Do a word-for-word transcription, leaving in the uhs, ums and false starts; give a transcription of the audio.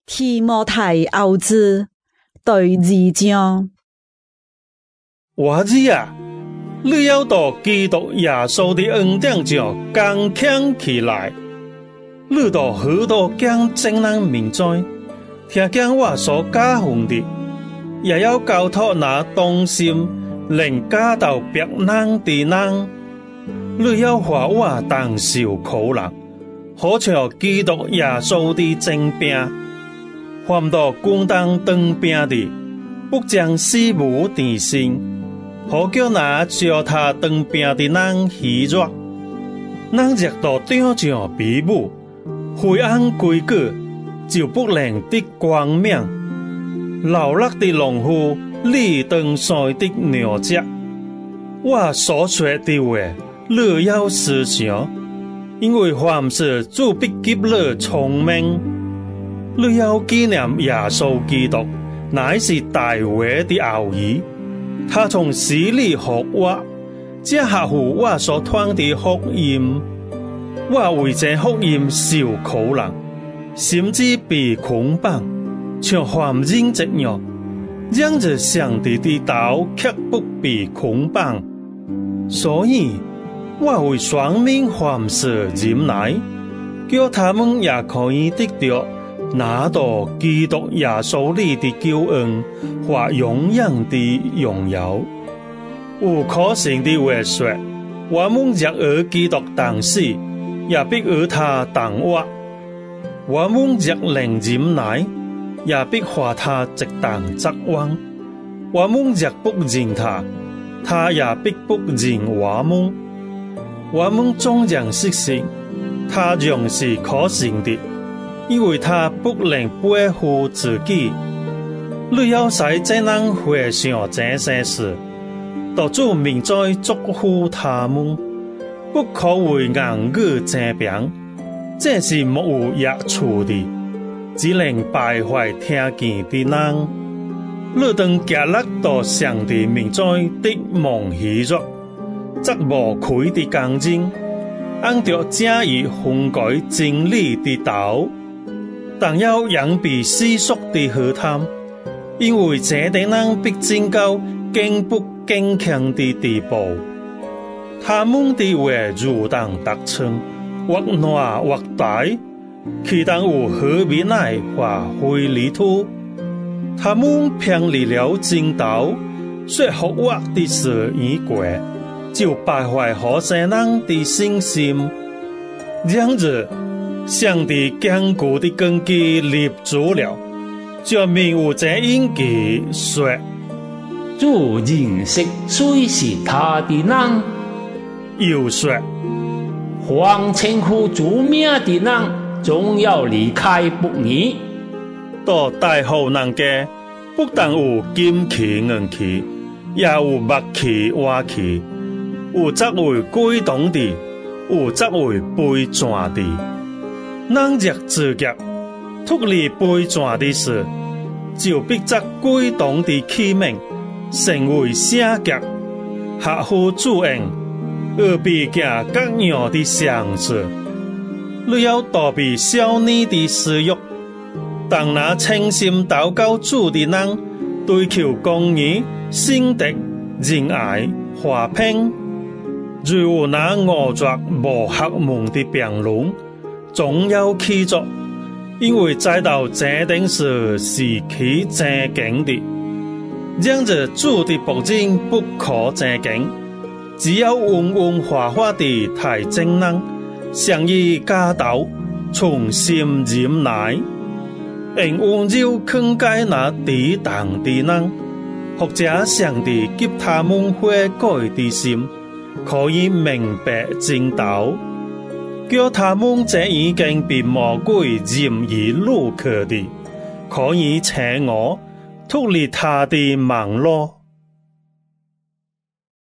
提摩太後書第二章。 我兒啊，你要到基督耶穌的恩典上剛強起來。你到許多講正人民在，聽見我所教訓的，也要交託那忠心能教導別人的人。你要話我當受苦難，好像基督耶穌的爭兵。凡到共當當兵的，不將死無定性，好叫那召他當兵的人喜悅。人若到朝上比武，非按規矩，就不能得光明。勞碌的農夫，你當賽的牛隻。我所說的話，你要思想，因為凡事主必給你聰明。你要紀念耶穌基督，乃是大衛的後裔，他從死裡復活，這合乎我所傳的福音。我為這福音受苦難，甚至被捆綁，像犯人這樣，讓着上帝的道卻不被捆綁。所以，我為雙面凡事忍耐，叫他們也可以得到拿到基督耶穌裡的救恩和永遠的榮耀。有可信的話說，我們若與基督同死，也必與他同活；我們若能忍耐，也必和他一同作王；我們若不認他，他也必不認我們。我們縱然失信，他仍是可信的，因為他不能背負自己。你要使這人回想這些事，到主面前祝福他們，不可為言語爭辯，這是沒有益處的，只能敗壞聽見的人。你當竭力到上帝面前得蒙喜悅，則無愧的剛正，按照正義分改真理的道。但要隱避世俗的試探，因為這等人必進到堅不堅強的地步。他們的話如同毒瘡，或爛或大，其中有何美乃或非利土。他們偏離了正道，說復活的事已過，就敗壞好些人的信心。這樣子，上帝堅固的根基立住了，就明有這應記說： 主認識誰是他的人， 又說： 凡稱呼主名的人，總要離開不義。 到大好人家，不但有金器銀器，也有木器瓦器，有則為歸檔的，有則為背轉的。人若自覺脫離背轉的事，就必則歸檔的器皿，成為聖潔，合乎主恩，而避行各樣的常事。你要躲避少年的私欲，當那誠心禱告主的人，追求公義、信德、仁愛、和平。如有那惡作無學問的辯論，總要記住，因為知道這等事是可正經的。讓着主的僕人不可正經，只要溫溫和和地待正人，相依教導，從心忍耐，用溫柔勸戒那抵擋的人，或者上帝給他們悔改的心，可以明白正道。叫他們這已經被魔鬼任意擄去的，可以請我脫離他的網絡。